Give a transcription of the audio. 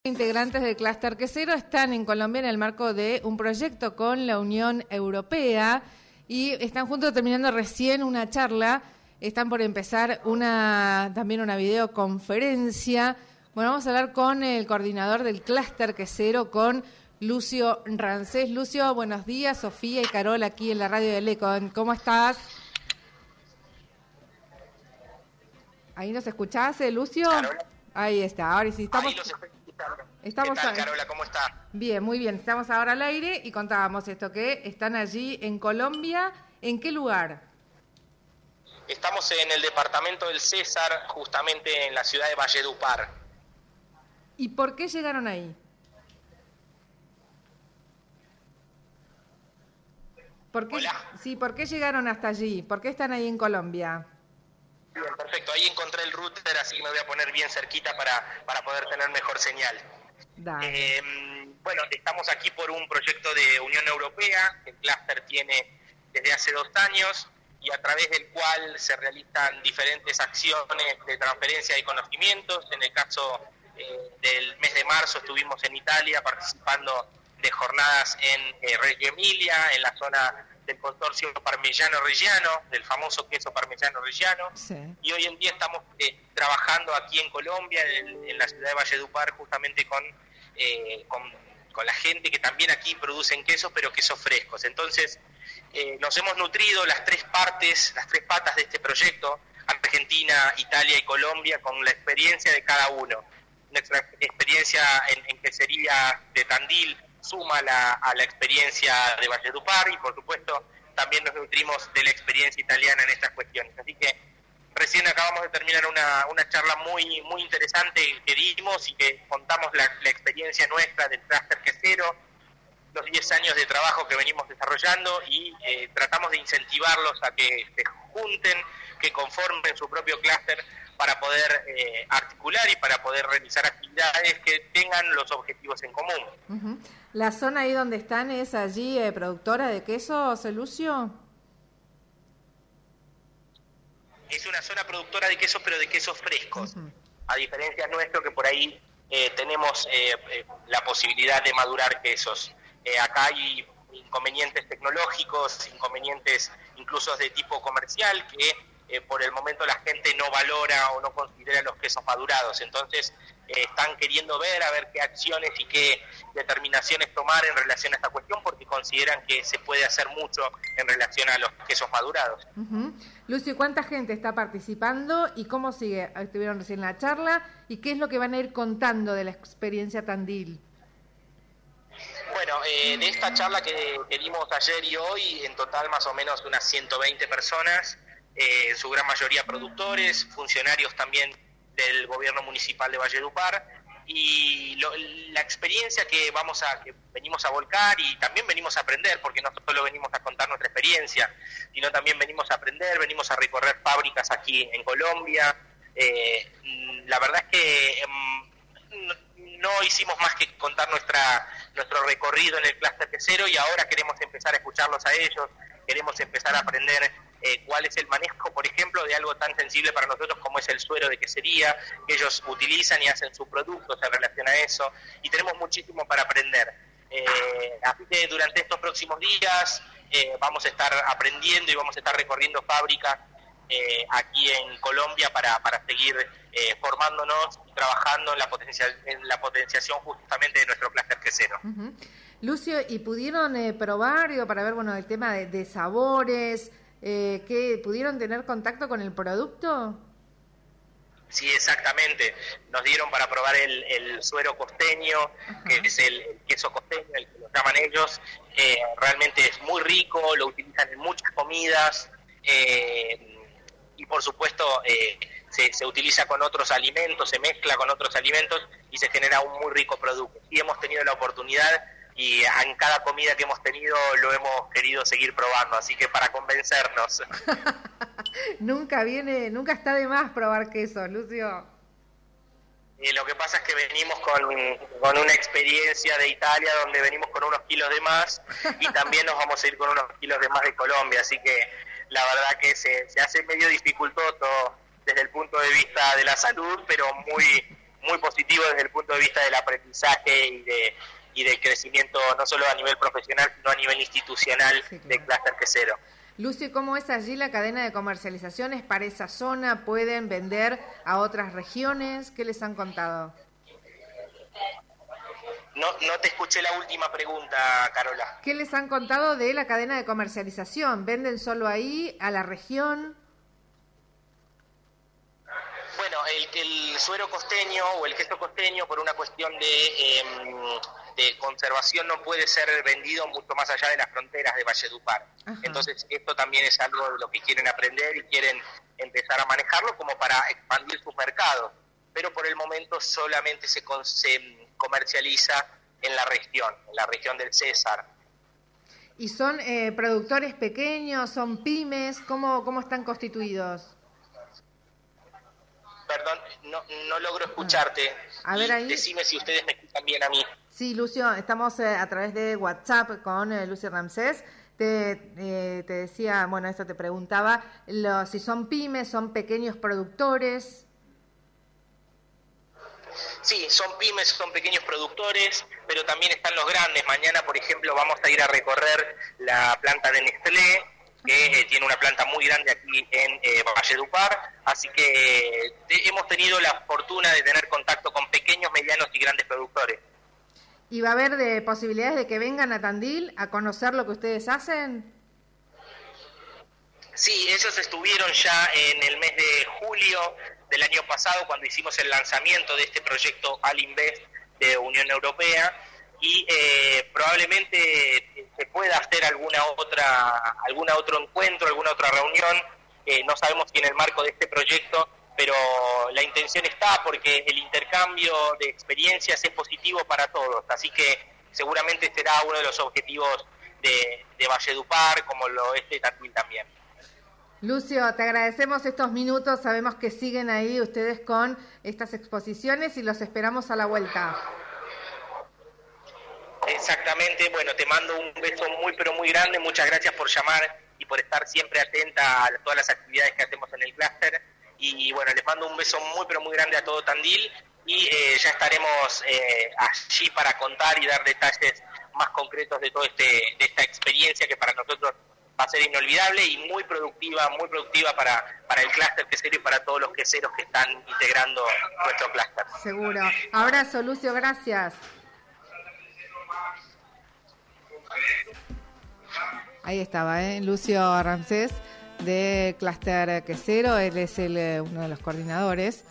Integrantes del Clúster Quesero están en Colombia en el marco de un proyecto con la Unión Europea y están juntos terminando recién una charla. Están por empezar también una videoconferencia. Bueno, vamos a hablar con el coordinador del Clúster Quesero, con Lucio Rancés. Lucio, buenos días. Sofía y Carol aquí en la radio del Eco. ¿Cómo estás? ¿Ahí nos escuchás, Lucio? Carola. Ahí está, ahora sí estamos. Ahí los estoy escuchando. Estamos ¿Qué tal, Carola? ¿Cómo estás? Bien, muy bien. Estamos ahora al aire y contábamos esto, que están allí en Colombia. ¿En qué lugar? Estamos en el departamento del César, justamente en la ciudad de Valledupar. ¿Y por qué llegaron ahí? Hola. Sí, ¿por qué llegaron hasta allí? ¿Por qué están ahí en Colombia? Bien, perfecto. Ahí encontré el router, así que me voy a poner bien cerquita para poder tener mejor señal. Bueno, estamos aquí por un proyecto de Unión Europea que el Clúster tiene desde hace 2 años y a través del cual se realizan diferentes acciones de transferencia de conocimientos. En el caso del mes de marzo estuvimos en Italia participando de jornadas en Reggio Emilia, en la zona del consorcio Parmigiano-Reggiano, del famoso queso Parmigiano-Reggiano, sí. Y hoy en día estamos trabajando aquí en Colombia, en la ciudad de Valledupar, justamente con la gente que también aquí producen quesos, pero quesos frescos. Entonces, nos hemos nutrido las tres patas de este proyecto, Argentina, Italia y Colombia, con la experiencia de cada uno. Nuestra experiencia en quesería de Tandil suma a la experiencia de Valledupar y, por supuesto, también nos nutrimos de la experiencia italiana en estas cuestiones. Así que recién acabamos de terminar una charla muy muy interesante que dimos y que contamos la experiencia nuestra del Clúster Quesero, los 10 años de trabajo que venimos desarrollando y tratamos de incentivarlos a que se junten, que conformen su propio clúster para poder articular y para poder realizar actividades que tengan los objetivos en común. Uh-huh. ¿La zona ahí donde están es allí productora de quesos, Lucio? Es una zona productora de quesos, pero de quesos frescos. Uh-huh. A diferencia nuestro, que por ahí tenemos la posibilidad de madurar quesos. Acá hay inconvenientes tecnológicos, inconvenientes incluso de tipo comercial, que por el momento la gente no valora o no considera los quesos madurados. Entonces están queriendo ver a ver qué acciones y qué determinaciones tomar en relación a esta cuestión, porque consideran que se puede hacer mucho en relación a los quesos madurados. Uh-huh. Lucio, ¿cuánta gente está participando y cómo sigue? Estuvieron recién en la charla, ¿y qué es lo que van a ir contando de la experiencia Tandil? Bueno, de esta charla que dimos ayer y hoy, en total más o menos unas 120 personas, en su gran mayoría productores, funcionarios también del gobierno municipal de Valledupar, y la experiencia que venimos a volcar y también venimos a aprender, porque no solo venimos a contar nuestra experiencia, sino también venimos a aprender, venimos a recorrer fábricas aquí en Colombia. La verdad es que no hicimos más que contar nuestro recorrido en el Clúster Quesero y ahora queremos empezar a escucharlos a ellos, queremos empezar a aprender cuál es el manejo, por ejemplo, de algo tan sensible para nosotros como es el suero de quesería, que ellos utilizan y hacen sus productos en relación a eso, y tenemos muchísimo para aprender. Así que durante estos próximos días vamos a estar aprendiendo y vamos a estar recorriendo fábricas aquí en Colombia para seguir formándonos y trabajando en la potenciación justamente de nuestro Clúster Quesero. Uh-huh. Lucio, ¿y pudieron probar, para ver, el tema de sabores, que pudieron tener contacto con el producto? Sí, exactamente. Nos dieron para probar el suero costeño, uh-huh, que es el queso costeño, el que lo llaman ellos. Realmente es muy rico, lo utilizan en muchas comidas, y por supuesto se utiliza con otros alimentos, se mezcla con otros alimentos y se genera un muy rico producto. Y hemos tenido la oportunidad y en cada comida que hemos tenido lo hemos querido seguir probando, así que para convencernos. Nunca está de más probar quesos, Lucio. Lo que pasa es que venimos con una experiencia de Italia donde venimos con unos kilos de más y también nos vamos a ir con unos kilos de más de Colombia, así que la verdad que se hace medio dificultoso desde el punto de vista de la salud, pero muy muy positivo desde el punto de vista del aprendizaje y del crecimiento, no solo a nivel profesional, sino a nivel institucional, sí, claro, del clúster quesero. Lucio, ¿cómo es allí la cadena de comercializaciones para esa zona? ¿Pueden vender a otras regiones? ¿Qué les han contado? No te escuché la última pregunta, Carola. ¿Qué les han contado de la cadena de comercialización? ¿Venden solo ahí, a la región? Bueno, el suero costeño o el queso costeño, por una cuestión de conservación, no puede ser vendido mucho más allá de las fronteras de Valledupar. Ajá. Entonces, esto también es algo de lo que quieren aprender y quieren empezar a manejarlo como para expandir sus mercados. Pero por el momento solamente se comercializa en la región del César. ¿Y son productores pequeños, son pymes? ¿Cómo están constituidos? Perdón, no logro escucharte. A ver ahí. Decime si ustedes me escuchan bien a mí. Sí, Lucio, estamos a través de WhatsApp con Lucio Ramsés. Te decía, bueno, esto te preguntaba, si son pymes, son pequeños productores. Sí, son pymes, son pequeños productores, pero también están los grandes. Mañana, por ejemplo, vamos a ir a recorrer la planta de Nestlé, que tiene una planta muy grande aquí en Valledupar, así que hemos tenido la fortuna de tener contacto con pequeños, medianos y grandes productores. ¿Y va a haber posibilidades de que vengan a Tandil a conocer lo que ustedes hacen? Sí, ellos estuvieron ya en el mes de julio del año pasado cuando hicimos el lanzamiento de este proyecto Alinvest de Unión Europea y probablemente se pueda hacer algún otro encuentro, alguna otra reunión, no sabemos si en el marco de este proyecto, pero la intención está porque el intercambio de experiencias es positivo para todos, así que seguramente será uno de los objetivos de Valledupar, como lo es de Tandil también. Lucio, te agradecemos estos minutos, sabemos que siguen ahí ustedes con estas exposiciones y los esperamos a la vuelta. Exactamente, bueno, te mando un beso muy pero muy grande, muchas gracias por llamar y por estar siempre atenta a todas las actividades que hacemos en el clúster y bueno, les mando un beso muy pero muy grande a todo Tandil y ya estaremos allí para contar y dar detalles más concretos de toda esta experiencia que para nosotros va a ser inolvidable y muy productiva para el clúster quesero y para todos los queseros que están integrando nuestro clúster. Seguro. Abrazo, Lucio, gracias. Ahí estaba, Lucio Ramsés de Clúster Quesero, él es uno de los coordinadores